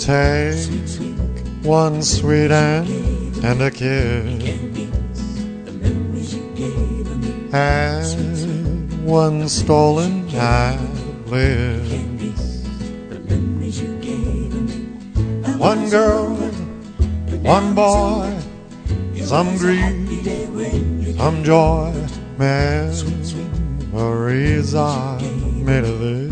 Take one sweet and a kiss, and one stolen eyeliss. One girl, one boy, some grief, some joy, memories are made of this.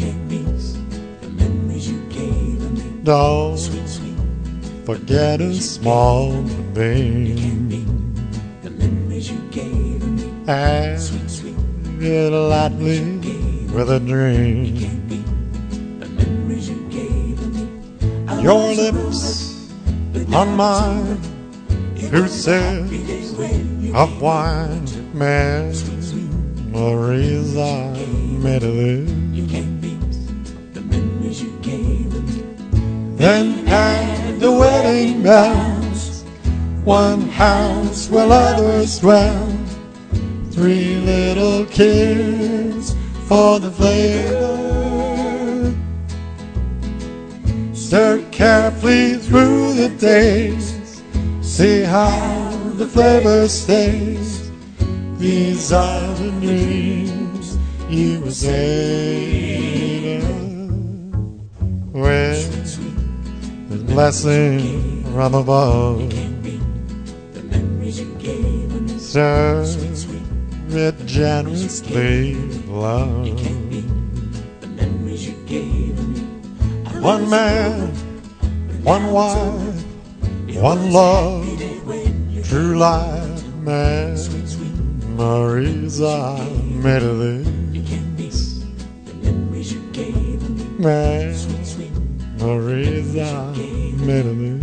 Don't forget a small thing, and it lightly with a dream. Your lips on mine, who says of wine, memories are made of this. Then at the wedding bells, one house where others dwell, three little kids for the flavor. Stir carefully through the days, see how the flavor stays. These are the dreams you were saving, with the blessing from above. Serve it generously, love. One man, one wife, one love, true life, memories are made of this. Memories are made of this.